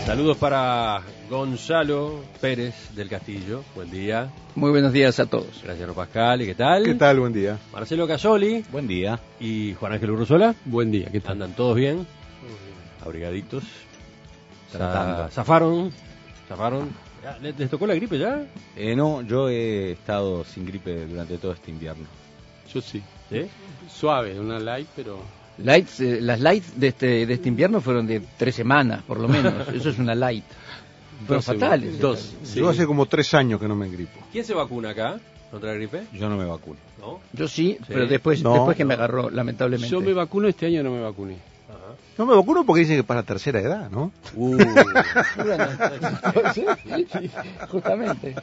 Saludos para Gonzalo Pérez del Castillo. Buen día. Muy buenos días a todos. Gracias, Pascal. ¿Y qué tal? ¿Qué tal? Buen día. Marcelo Casoli. Buen día. Y Juan Ángel Urruzola. Buen día. ¿Qué tal? ¿Andan todos bien? Abrigaditos. Tratando. ¿Zafaron? ¿Les tocó la gripe ya? No, yo he estado sin gripe durante todo este invierno. Yo sí. ¿Sí? Suave, una light, pero... Las lights de este invierno fueron de 3 semanas, por lo menos. Eso es una light. Pero fatales. Dos. Sí. Yo hace como 3 años que no me engripo. ¿Quién se vacuna acá contra la gripe? Yo no me vacuno. ¿No? Yo sí, pero después que me agarró, lamentablemente. Yo me vacuno, este año no me vacuné. Ajá. No me vacuno porque dicen que para tercera edad, ¿no? Bueno, sí, justamente.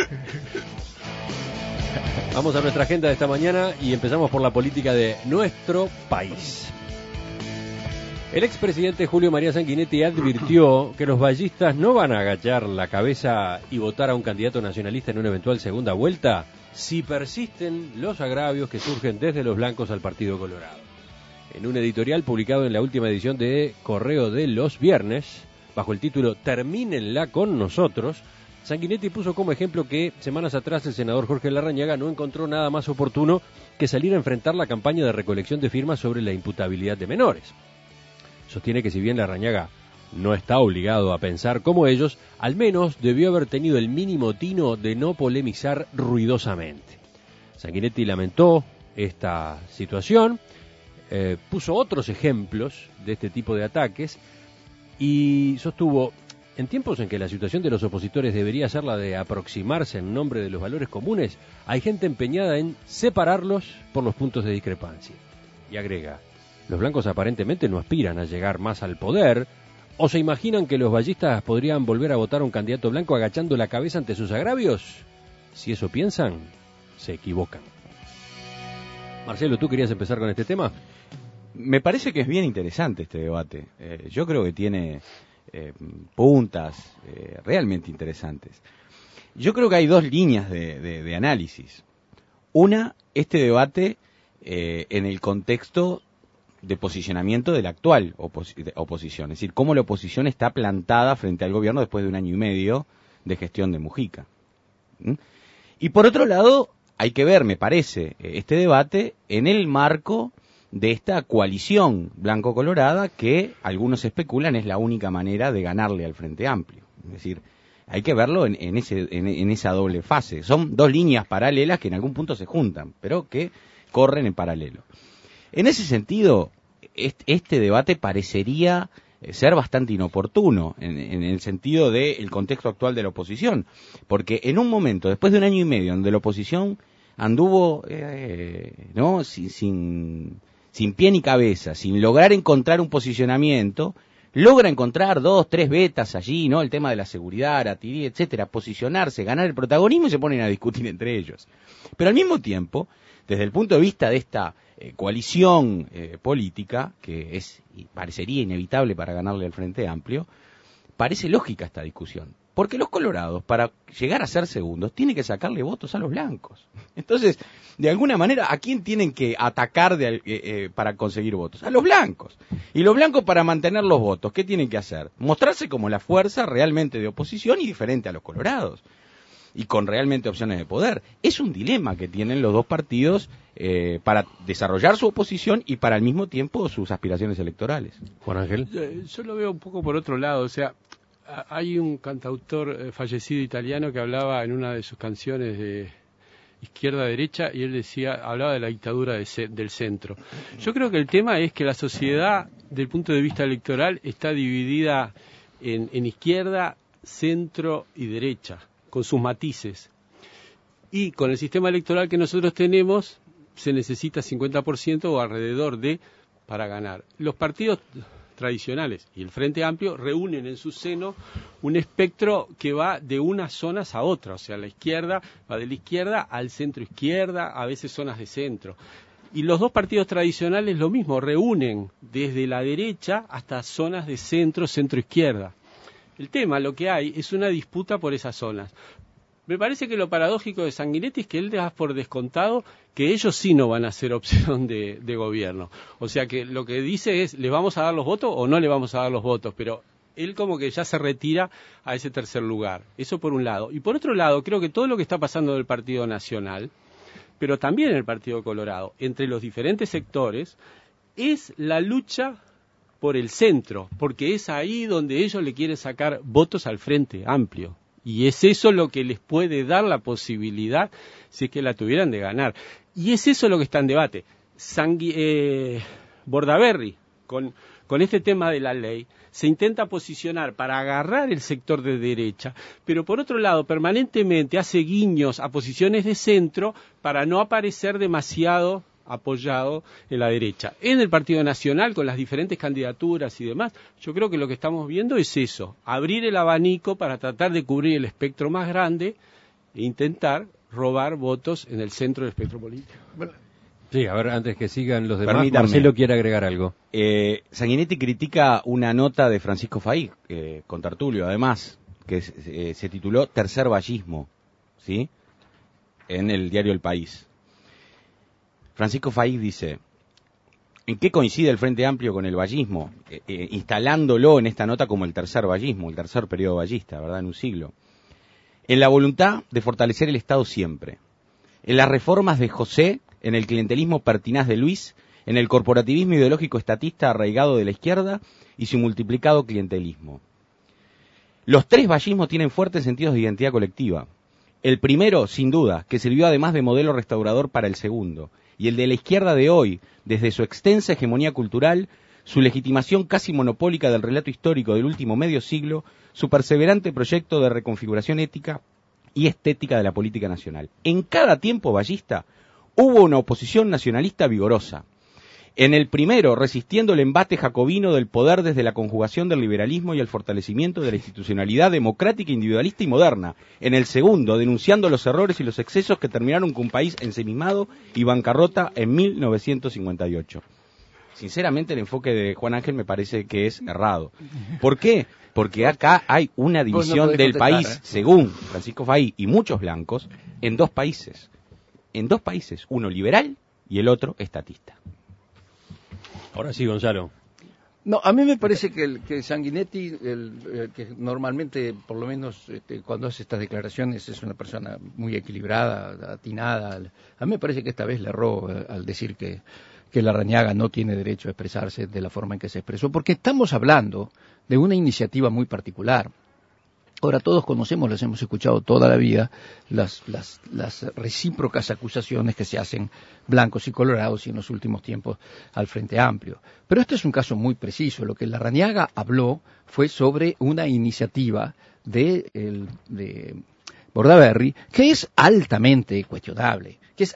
Vamos a nuestra agenda de esta mañana y empezamos por la política de nuestro país. El expresidente Julio María Sanguinetti advirtió que los vallistas no van a agachar la cabeza y votar a un candidato nacionalista en una eventual segunda vuelta si persisten los agravios que surgen desde los blancos al Partido Colorado. En un editorial publicado en la última edición de Correo de los Viernes, bajo el título "Termínenla con nosotros", Sanguinetti puso como ejemplo que semanas atrás el senador Jorge Larrañaga no encontró nada más oportuno que salir a enfrentar la campaña de recolección de firmas sobre la imputabilidad de menores. Sostiene que si bien Larrañaga no está obligado a pensar como ellos, al menos debió haber tenido el mínimo tino de no polemizar ruidosamente. Sanguinetti lamentó esta situación, puso otros ejemplos de este tipo de ataques y sostuvo: en tiempos en que la situación de los opositores debería ser la de aproximarse en nombre de los valores comunes, hay gente empeñada en separarlos por los puntos de discrepancia. Y agrega: los blancos aparentemente no aspiran a llegar más al poder, o se imaginan que los vallistas podrían volver a votar a un candidato blanco agachando la cabeza ante sus agravios. Si eso piensan, se equivocan. Marcelo, ¿tú querías empezar con este tema? Me parece que es bien interesante este debate. Yo creo que tiene puntas realmente interesantes. Yo creo que hay dos líneas de análisis. Una, este debate en el contexto de posicionamiento de la actual oposición, es decir, cómo la oposición está plantada frente al gobierno después de 1 año y medio de gestión de Mujica. Y por otro lado, hay que ver, me parece, este debate en el marco de esta coalición blanco-colorada que algunos especulan es la única manera de ganarle al Frente Amplio. Es decir, hay que verlo en esa doble fase. Son dos líneas paralelas que en algún punto se juntan, pero que corren en paralelo. En ese sentido, este debate parecería ser bastante inoportuno en el sentido del contexto actual de la oposición, porque en un momento, después de 1 año y medio, donde la oposición anduvo sin pie ni cabeza, sin lograr encontrar un posicionamiento, logra encontrar 2, 3 vetas allí, ¿no? El tema de la seguridad, Aratirí, etcétera, posicionarse, ganar el protagonismo y se ponen a discutir entre ellos. Pero al mismo tiempo, desde el punto de vista de esta coalición política, que parecería inevitable para ganarle al Frente Amplio, parece lógica esta discusión. Porque los colorados, para llegar a ser segundos, tienen que sacarle votos a los blancos. Entonces, de alguna manera, ¿a quién tienen que atacar para conseguir votos? A los blancos. Y los blancos, para mantener los votos, ¿qué tienen que hacer? Mostrarse como la fuerza realmente de oposición y diferente a los colorados. Y con realmente opciones de poder. Es un dilema que tienen los dos partidos para desarrollar su oposición y para al mismo tiempo sus aspiraciones electorales. Juan Ángel. Yo lo veo un poco por otro lado, o sea, hay un cantautor fallecido italiano que hablaba en una de sus canciones de izquierda-derecha y él hablaba de la dictadura del centro. Yo creo que el tema es que la sociedad, del punto de vista electoral, está dividida en izquierda, centro y derecha, con sus matices. Y con el sistema electoral que nosotros tenemos, se necesita 50% o alrededor para ganar. Los partidos tradicionales y el Frente Amplio reúnen en su seno un espectro que va de unas zonas a otras, o sea, la izquierda va de la izquierda al centro izquierda, a veces zonas de centro. Y los dos partidos tradicionales lo mismo, reúnen desde la derecha hasta zonas de centro, centro-izquierda. El tema, lo que hay, es una disputa por esas zonas. Me parece que lo paradójico de Sanguinetti es que él da por descontado que ellos sí no van a ser opción de gobierno. O sea que lo que dice es, ¿les vamos a dar los votos o no le vamos a dar los votos? Pero él como que ya se retira a ese tercer lugar. Eso por un lado. Y por otro lado, creo que todo lo que está pasando en el Partido Nacional, pero también en el Partido Colorado, entre los diferentes sectores, es la lucha por el centro, porque es ahí donde ellos le quieren sacar votos al Frente Amplio. Y es eso lo que les puede dar la posibilidad, si es que la tuvieran, de ganar. Y es eso lo que está en debate. Bordaberry, con este tema de la ley, se intenta posicionar para agarrar el sector de derecha, pero por otro lado permanentemente hace guiños a posiciones de centro para no aparecer demasiado apoyado en la derecha. En el Partido Nacional, con las diferentes candidaturas y demás, yo creo que lo que estamos viendo es eso, abrir el abanico para tratar de cubrir el espectro más grande e intentar robar votos en el centro del espectro político. Sí, a ver, antes que sigan los demás, Permítame. Marcelo quiere agregar algo. Sanguinetti critica una nota de Francisco Fahí, con Tertulio, además, que se tituló Tercer Vallismo, ¿sí? En el diario El País. Francisco Fahí dice: ¿en qué coincide el Frente Amplio con el vallismo? Instalándolo en esta nota como el tercer vallismo, el tercer periodo vallista, ¿verdad?, en un siglo. En la voluntad de fortalecer el Estado siempre. En las reformas de José, en el clientelismo pertinaz de Luis, en el corporativismo ideológico estatista arraigado de la izquierda y su multiplicado clientelismo. Los tres vallismos tienen fuertes sentidos de identidad colectiva. El primero, sin duda, que sirvió además de modelo restaurador para el segundo, y el de la izquierda de hoy, desde su extensa hegemonía cultural, su legitimación casi monopólica del relato histórico del último medio siglo, su perseverante proyecto de reconfiguración ética y estética de la política nacional. En cada tiempo vallista hubo una oposición nacionalista vigorosa. En el primero, resistiendo el embate jacobino del poder desde la conjugación del liberalismo y el fortalecimiento de la institucionalidad democrática, individualista y moderna. En el segundo, denunciando los errores y los excesos que terminaron con un país ensimismado y bancarrota en 1958. Sinceramente, el enfoque de Juan Ángel me parece que es errado. ¿Por qué? Porque acá hay una división del país, según Francisco Fahí y muchos blancos, en dos países. En dos países, uno liberal y el otro estatista. Ahora sí, Gonzalo. No, a mí me parece que Sanguinetti, que normalmente, por lo menos cuando hace estas declaraciones, es una persona muy equilibrada, atinada. A mí me parece que esta vez le erró al decir que Larrañaga no tiene derecho a expresarse de la forma en que se expresó, porque estamos hablando de una iniciativa muy particular. Ahora, todos conocemos, las hemos escuchado toda la vida, las recíprocas acusaciones que se hacen blancos y colorados y en los últimos tiempos al Frente Amplio. Pero este es un caso muy preciso. Lo que Larrañaga habló fue sobre una iniciativa de Bordaberry que es altamente cuestionable,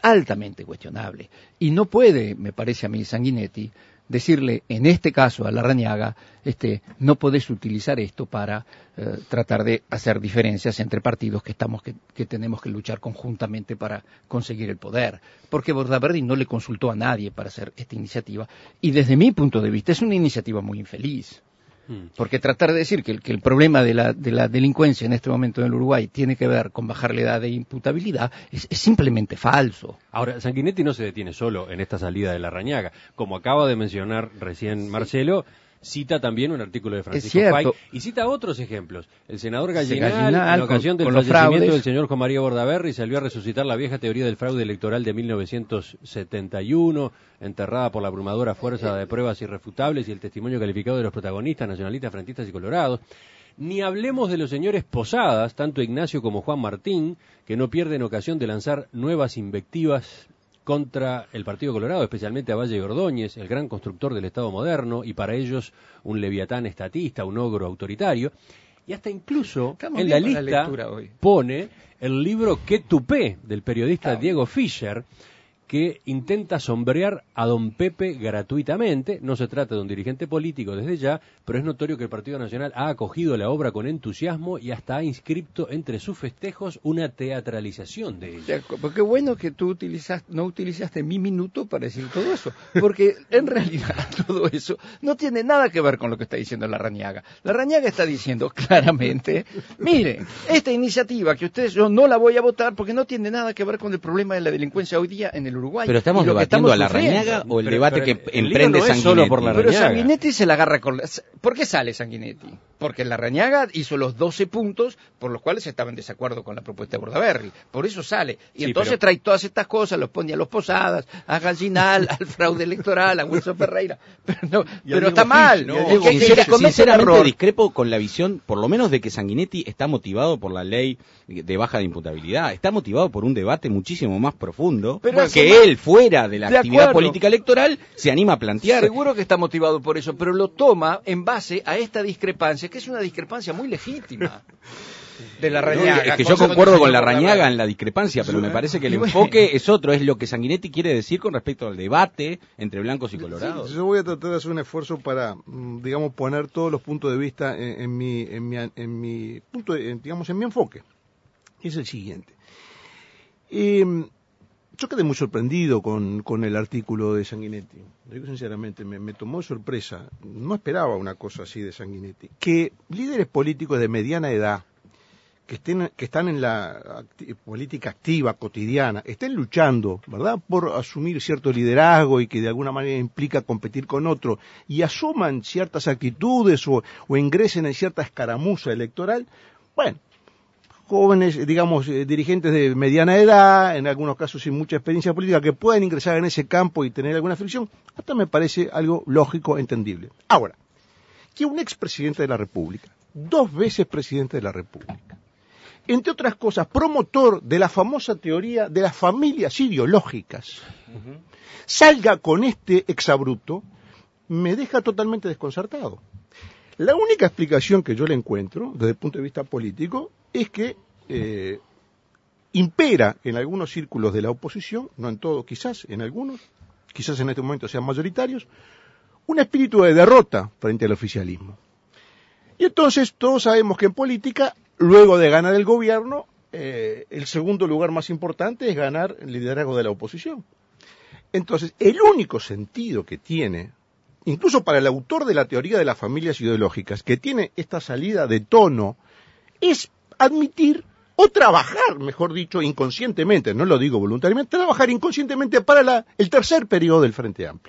Y no puede, me parece a mí, Sanguinetti, decirle en este caso a Larrañaga, no podés utilizar esto para tratar de hacer diferencias entre partidos que tenemos que luchar conjuntamente para conseguir el poder, porque Bordaberry no le consultó a nadie para hacer esta iniciativa, y desde mi punto de vista es una iniciativa muy infeliz. Porque tratar de decir que el problema de la delincuencia en este momento en el Uruguay tiene que ver con bajar la edad de imputabilidad es simplemente falso. Ahora, Sanguinetti no se detiene solo en esta salida de Larrañaga. Como acaba de mencionar recién Marcelo, cita también un artículo de Francisco Fahí y cita otros ejemplos. El senador Gallinal, en ocasión del fallecimiento del señor Juan María Bordaberry, salió a resucitar la vieja teoría del fraude electoral de 1971, enterrada por la abrumadora fuerza de pruebas irrefutables y el testimonio calificado de los protagonistas, nacionalistas, frentistas y colorados. Ni hablemos de los señores Posadas, tanto Ignacio como Juan Martín, que no pierden ocasión de lanzar nuevas invectivas contra el Partido Colorado, especialmente a Valle y Ordóñez, el gran constructor del Estado moderno, y para ellos un leviatán estatista, un ogro autoritario, y hasta incluso en la lista pone el libro Qué tupé, del periodista Diego Fischer, que intenta sombrear a don Pepe gratuitamente. No se trata de un dirigente político desde ya, pero es notorio que el Partido Nacional ha acogido la obra con entusiasmo y hasta ha inscripto entre sus festejos una teatralización de ella. Qué bueno que tú no utilizaste mi minuto para decir todo eso, porque en realidad todo eso no tiene nada que ver con lo que está diciendo Larrañaga. Larrañaga está diciendo claramente, miren, esta iniciativa que yo no la voy a votar porque no tiene nada que ver con el problema de la delincuencia hoy día en el el Uruguay. Pero estamos y lo que debatiendo estamos a la sufriendo. Rañaga o el Pero- debate pero que el lío emprende no es Sanguinetti. solo por la Pero Larrañaga. Sanguinetti se la agarra con... ¿Por qué sale Sanguinetti? Porque la Rañaga hizo los 12 puntos por los cuales estaba en desacuerdo con la propuesta de Bordaberry. Por eso sale. Y Sí, entonces pero- trae todas estas cosas, los pone a los Posadas, a Gallinal, al fraude electoral, a Wilson Ferreira. Pero está mal. y al ¿no? Diego Que Fischer. comete el Sinceramente error. discrepo con la visión, por lo menos de que Sanguinetti está motivado por la ley de baja de imputabilidad, está motivado por un debate muchísimo más profundo Pero hace que más- él, fuera de la De actividad acuerdo. política electoral, se anima a plantear. Seguro que está motivado por eso, pero lo toma en base a esta discrepancia, que es una discrepancia muy legítima de la No, Rañaga. es que yo cosa concuerdo que con la señor Rañaga Bordaberry. en la discrepancia, pero me parece que el Y bueno. enfoque es otro, es lo que Sanguinetti quiere decir con respecto al debate entre blancos y colorados. Yo voy a tratar de hacer un esfuerzo para, digamos, poner todos los puntos de vista en mi punto, digamos, en mi enfoque. Que es el siguiente. Yo quedé muy sorprendido con el artículo de Sanguinetti. Lo digo sinceramente, me tomó de sorpresa. No esperaba una cosa así de Sanguinetti. Que líderes políticos de mediana edad, que están en la política activa, cotidiana, estén luchando, ¿verdad?, por asumir cierto liderazgo y que de alguna manera implica competir con otro, y asuman ciertas actitudes o ingresen en cierta escaramuza electoral, bueno, jóvenes, digamos, dirigentes de mediana edad, en algunos casos sin mucha experiencia política, que pueden ingresar en ese campo y tener alguna fricción, hasta me parece algo lógico, entendible. Ahora, que un expresidente de la República, 2 veces presidente de la República, entre otras cosas, promotor de la famosa teoría de las familias ideológicas, salga con este exabrupto, me deja totalmente desconcertado. La única explicación que yo le encuentro, desde el punto de vista político, es que impera en algunos círculos de la oposición, no en todos, quizás en algunos, quizás en este momento sean mayoritarios, un espíritu de derrota frente al oficialismo. Y entonces todos sabemos que en política, luego de ganar el gobierno, el segundo lugar más importante es ganar el liderazgo de la oposición. Entonces, el único sentido que tiene, incluso para el autor de la teoría de las familias ideológicas, que tiene esta salida de tono, es admitir o trabajar, mejor dicho, inconscientemente, no lo digo voluntariamente, trabajar inconscientemente para el tercer periodo del Frente Amplio.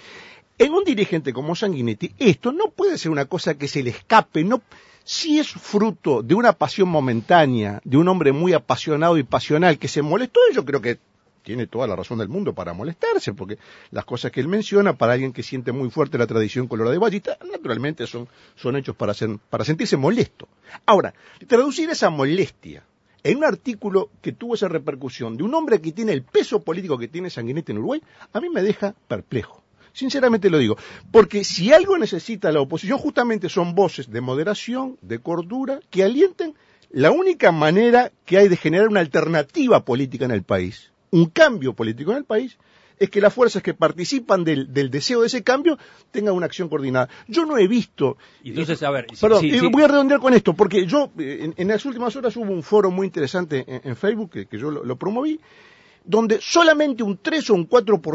En un dirigente como Sanguinetti, esto no puede ser una cosa que se le escape, no. Si es fruto de una pasión momentánea, de un hombre muy apasionado y pasional que se molestó, yo creo que tiene toda la razón del mundo para molestarse, porque las cosas que él menciona, para alguien que siente muy fuerte la tradición colorada de Vallita, naturalmente son hechos para sentirse molesto. Ahora, traducir esa molestia en un artículo que tuvo esa repercusión de un hombre que tiene el peso político que tiene Sanguinetti en Uruguay, a mí me deja perplejo. Sinceramente lo digo, porque si algo necesita la oposición justamente son voces de moderación, de cordura, que alienten la única manera que hay de generar una alternativa política en el país, un cambio político en el país, es que las fuerzas que participan del deseo de ese cambio tengan una acción coordinada. Yo no he visto... Entonces, a ver... Perdón, sí. voy a redondear con esto, porque yo, en las últimas horas hubo un foro muy interesante en Facebook, que yo lo promoví, donde solamente un 3 o un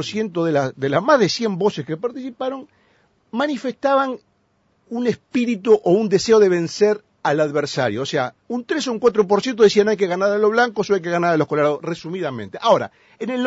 4% de las más de 100 voces que participaron manifestaban un espíritu o un deseo de vencer al adversario. O sea, un 3 o un 4% decían hay que ganar a los blancos o hay que ganar a los colorados, resumidamente. Ahora, en el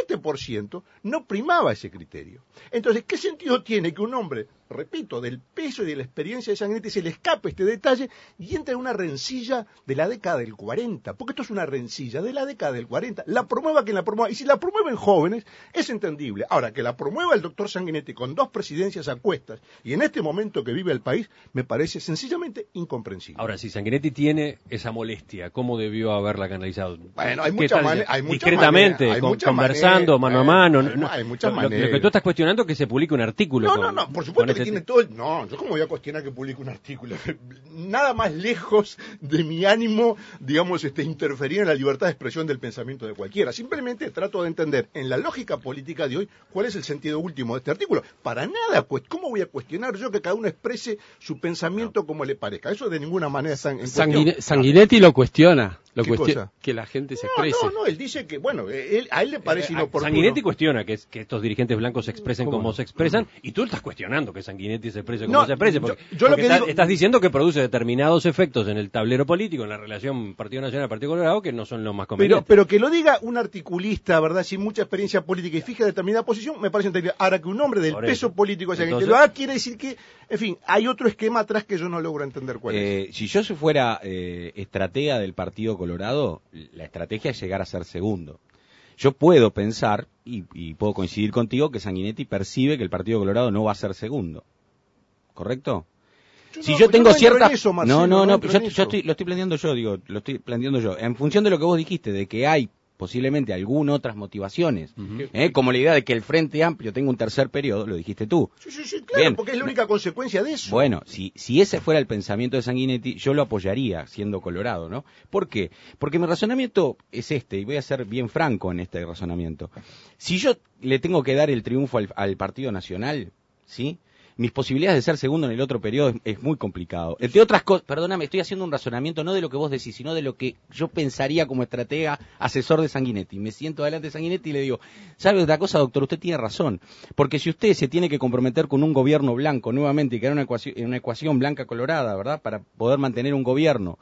97% no primaba ese criterio. Entonces, ¿qué sentido tiene que un hombre, repito, del peso y de la experiencia de Sanguinetti se le escape este detalle y entra en una rencilla de la década del 40? Porque esto es una rencilla de la década del 40. La promueva quien la promueva. Y si la promueven jóvenes, es entendible. Ahora, que la promueva el doctor Sanguinetti con 2 presidencias a cuestas y en este momento que vive el país, me parece sencillamente incomprensible. Ahora, si Sanguinetti tiene esa molestia, ¿cómo debió haberla canalizado? Bueno, hay ¿Qué muchas tal? maneras. Discretamente, conversando, mano a mano. Hay muchas Lo maneras. que tú estás cuestionando es que se publique un artículo. No, por supuesto que tiene todo. No, yo cómo voy a cuestionar que publique un artículo. Nada más lejos de mi ánimo, digamos, interferir en la libertad de expresión del pensamiento de cualquiera. Simplemente trato de entender en la lógica política de hoy cuál es el sentido último de este artículo. Para nada, pues, ¿cómo voy a cuestionar yo que cada uno exprese su pensamiento como le parezca? Eso de ninguna manera está en cuestión. Sanguinetti lo cuestiona. La ¿Qué cuestión cosa? que la gente se exprese. No, él dice que, bueno, a él le parece inoportuno. Sanguinetti cuestiona que estos dirigentes blancos se expresen ¿Cómo como no? se expresan, y tú estás cuestionando que Sanguinetti se exprese como No, se exprese, porque, yo lo porque que digo- estás diciendo que produce determinados efectos en el tablero político, en la relación Partido Nacional-Partido Colorado, que no son los más convenientes. Pero que lo diga un articulista, ¿verdad? Sin mucha experiencia política y fija determinada posición, me parece entendible. Ahora que un hombre del Por peso eso. político hacia que Entonces- lo haga, quiere decir que, en fin, hay otro esquema atrás que yo no logro entender cuál es. Si yo fuera estratega del Partido Colorado, la estrategia es llegar a ser segundo. Yo puedo pensar, y puedo coincidir contigo, que Sanguinetti percibe que el Partido Colorado no va a ser segundo. ¿Correcto? Si yo tengo cierta... No, lo estoy planteando yo, en función de lo que vos dijiste, de que hay posiblemente algunas otras motivaciones, como la idea de que el Frente Amplio tenga un tercer periodo, lo dijiste tú. Sí, claro, Bien. porque es la única consecuencia de eso. Bueno, si ese fuera el pensamiento de Sanguinetti, yo lo apoyaría siendo Colorado, ¿no? ¿Por qué? Porque mi razonamiento es este, y voy a ser bien franco en este razonamiento. Si yo le tengo que dar el triunfo al Partido Nacional, ¿sí?, mis posibilidades de ser segundo en el otro periodo es muy complicado. Entre otras cosas, perdóname, estoy haciendo un razonamiento no de lo que vos decís, sino de lo que yo pensaría como estratega, asesor de Sanguinetti. Me siento delante de Sanguinetti y le digo, ¿sabe otra cosa, doctor? Usted tiene razón. Porque si usted se tiene que comprometer con un gobierno blanco nuevamente y crear una ecuación blanca-colorada, ¿verdad?, para poder mantener un gobierno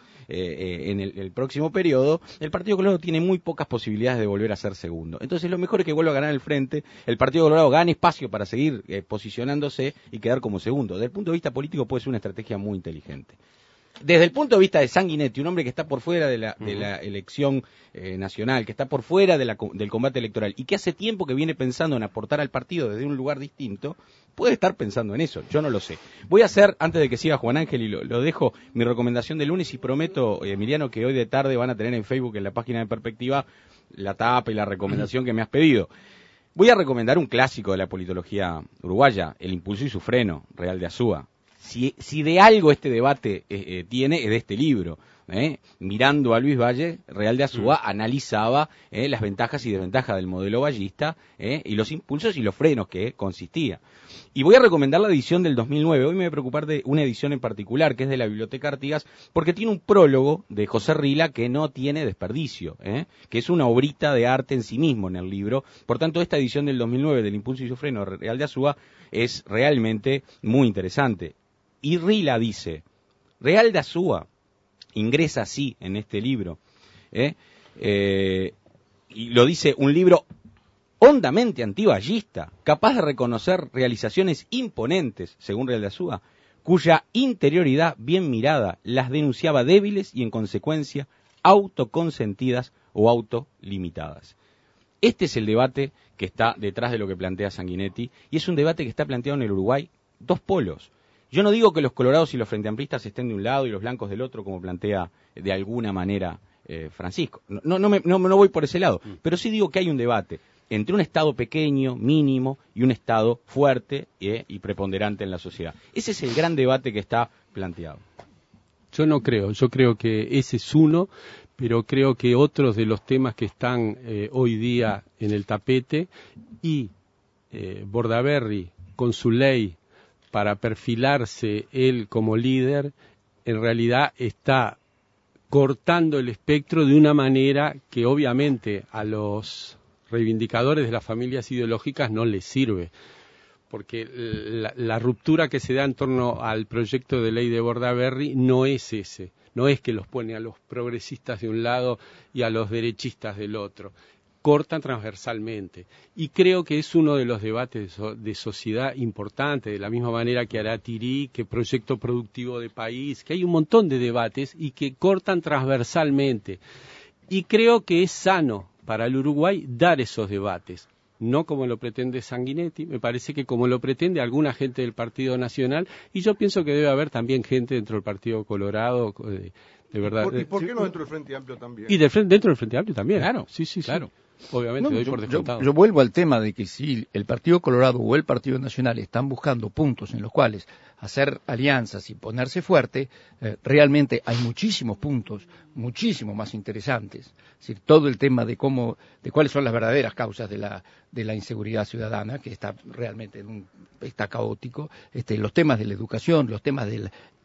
en el próximo periodo, el Partido Colorado tiene muy pocas posibilidades de volver a ser segundo. Entonces lo mejor es que vuelva a ganar el frente, el Partido Colorado gane espacio para seguir posicionándose y quedar como segundo. Desde el punto de vista político puede ser una estrategia muy inteligente. Desde el punto de vista de Sanguinetti, un hombre que está por fuera de la elección nacional, que está por fuera del combate electoral y que hace tiempo que viene pensando en aportar al partido desde un lugar distinto, puede estar pensando en eso, yo no lo sé. Voy a hacer, antes de que siga Juan Ángel, y lo dejo, mi recomendación de lunes, y prometo, Emiliano, que hoy de tarde van a tener en Facebook, en la página de Perspectiva, la tapa y la recomendación que me has pedido. Voy a recomendar un clásico de la politología uruguaya, El impulso y su freno, Real de Azúa. Si de algo este debate tiene, es de este libro. Mirando a Luis Valle, Real de Azúa analizaba las ventajas y desventajas del modelo vallista y los impulsos y los frenos que consistía. Y voy a recomendar la edición del 2009. Hoy me voy a preocupar de una edición en particular, que es de la Biblioteca Artigas, porque tiene un prólogo de José Rila que no tiene desperdicio, que es una obrita de arte en sí mismo en el libro. Por tanto, esta edición del 2009 del Impulso y su freno, Real de Azúa, es realmente muy interesante. Y Rila dice, Real de Azúa ingresa así en este libro, y lo dice un libro hondamente antivallista, capaz de reconocer realizaciones imponentes, según Real de Azúa, cuya interioridad bien mirada las denunciaba débiles y en consecuencia autoconsentidas o autolimitadas. Este es el debate que está detrás de lo que plantea Sanguinetti, y es un debate que está planteado en el Uruguay, dos polos. Yo no digo que los colorados y los frenteamplistas estén de un lado y los blancos del otro, como plantea de alguna manera Francisco. No voy por ese lado, pero sí digo que hay un debate entre un Estado pequeño, mínimo, y un Estado fuerte y preponderante en la sociedad. Ese es el gran debate que está planteado. Yo no creo, yo creo que ese es uno, pero creo que otros de los temas que están hoy día en el tapete, y Bordaberry con su ley para perfilarse él como líder, en realidad está cortando el espectro de una manera que obviamente a los reivindicadores de las familias ideológicas no les sirve, porque la ruptura que se da en torno al proyecto de ley de Bordaberry no es ese, no es que los pone a los progresistas de un lado y a los derechistas del otro, cortan transversalmente, y creo que es uno de los debates de sociedad importante, de la misma manera que Aratirí, que proyecto productivo de país, que hay un montón de debates y que cortan transversalmente, y creo que es sano para el Uruguay dar esos debates, no como lo pretende Sanguinetti, me parece que como lo pretende alguna gente del Partido Nacional, y yo pienso que debe haber también gente dentro del Partido Colorado, de verdad. ¿Y por qué no dentro del Frente Amplio también? Y dentro del Frente Amplio también. Claro, sí. Claro. Obviamente, doy por descontado. Yo vuelvo al tema de que si el Partido Colorado o el Partido Nacional están buscando puntos en los cuales hacer alianzas y ponerse fuerte, realmente hay muchísimos puntos, muchísimo más interesantes. Es decir, todo el tema de cuáles son las verdaderas causas de la inseguridad ciudadana, que está realmente está caótico, los temas de la educación, los temas del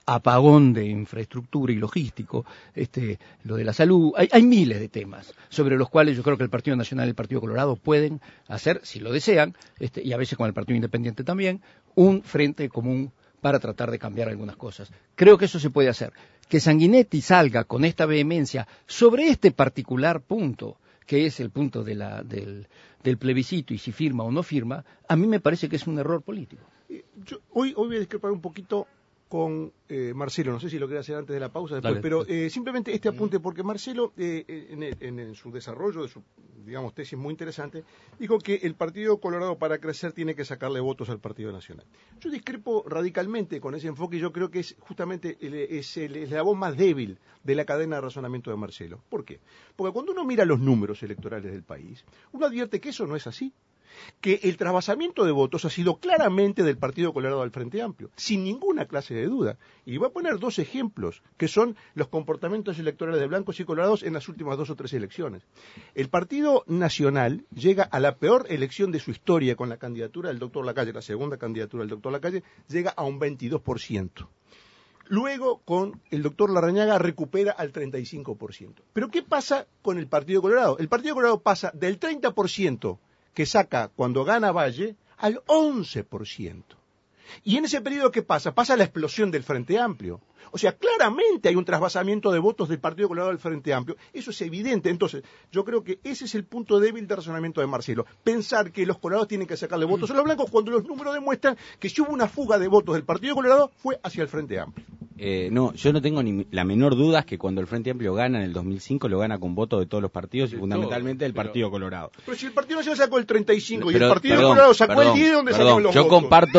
apagón de infraestructura y logístico, lo de la salud, hay miles de temas sobre los cuales yo creo que el Partido Nacional y el Partido Colorado pueden hacer, si lo desean, y a veces con el Partido Independiente también, un frente común para tratar de cambiar algunas cosas. Creo que eso se puede hacer. Que Sanguinetti salga con esta vehemencia sobre este particular punto, que es el punto del plebiscito y si firma o no firma, a mí me parece que es un error político. Hoy voy a discrepar un poquito con Marcelo, no sé si lo quiere hacer antes de la pausa después, pero simplemente este apunte, porque Marcelo en su desarrollo de su, digamos, tesis muy interesante, dijo que el Partido Colorado para crecer tiene que sacarle votos al Partido Nacional. Yo discrepo radicalmente con ese enfoque y yo creo que es justamente la voz más débil de la cadena de razonamiento de Marcelo. ¿Por qué? Porque cuando uno mira los números electorales del país, uno advierte que eso no es así. Que el trasvasamiento de votos ha sido claramente del Partido Colorado al Frente Amplio, sin ninguna clase de duda. Y voy a poner 2 ejemplos, que son los comportamientos electorales de blancos y colorados en las últimas 2 o 3 elecciones. El Partido Nacional llega a la peor elección de su historia con la candidatura del doctor Lacalle, la segunda candidatura del doctor Lacalle, llega a un 22%. Luego, con el doctor Larrañaga, recupera al 35%. Pero ¿qué pasa con el Partido Colorado? El Partido Colorado pasa del 30% que saca cuando gana Valle al 11%. Y en ese periodo, ¿qué pasa? Pasa la explosión del Frente Amplio. O sea, claramente hay un trasvasamiento de votos del Partido Colorado al Frente Amplio. Eso es evidente. Entonces, yo creo que ese es el punto débil de razonamiento de Marcelo. Pensar que los colorados tienen que sacarle votos a los blancos cuando los números demuestran que si hubo una fuga de votos del Partido Colorado fue hacia el Frente Amplio. No, yo no tengo ni la menor duda que cuando el Frente Amplio gana en el 2005 lo gana con votos de todos los partidos y fundamentalmente del Partido Colorado. Pero si el Partido Nacional sacó el 35 y el Partido Colorado sacó el 10, ¿dónde salieron los votos?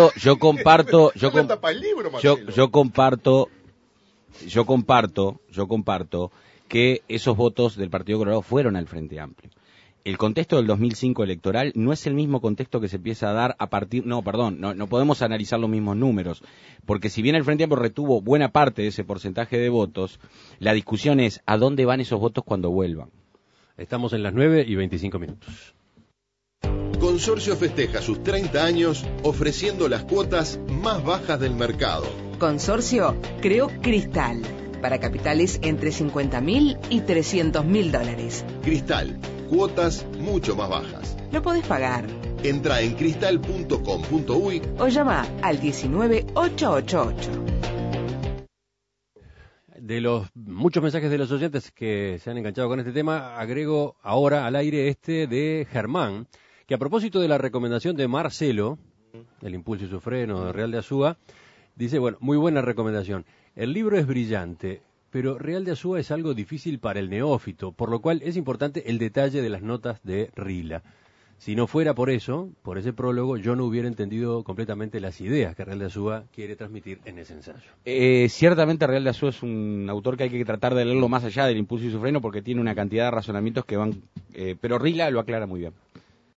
Yo comparto que esos votos del Partido Colorado fueron al Frente Amplio. El contexto del 2005 electoral no es el mismo contexto que se empieza a dar a partir... No podemos analizar los mismos números, porque si bien el Frente Amplio retuvo buena parte de ese porcentaje de votos, la discusión es ¿a dónde van esos votos cuando vuelvan? Estamos en las 9:25. Consorcio festeja sus 30 años ofreciendo las cuotas más bajas del mercado. Consorcio creó Cristal para capitales entre $50.000 y $300.000. Cristal, cuotas mucho más bajas. Lo podés pagar. Entra en cristal.com.uy o llama al 19888. De los muchos mensajes de los oyentes que se han enganchado con este tema, agrego ahora al aire de Germán, que a propósito de la recomendación de Marcelo, El impulso y su freno de Real de Azúa, dice, bueno, muy buena recomendación. El libro es brillante, pero Real de Azúa es algo difícil para el neófito, por lo cual es importante el detalle de las notas de Rila. Si no fuera por eso, por ese prólogo, yo no hubiera entendido completamente las ideas que Real de Azúa quiere transmitir en ese ensayo. Ciertamente Real de Azúa es un autor que hay que tratar de leerlo más allá del impulso y su freno porque tiene una cantidad de razonamientos que van... pero Rila lo aclara muy bien.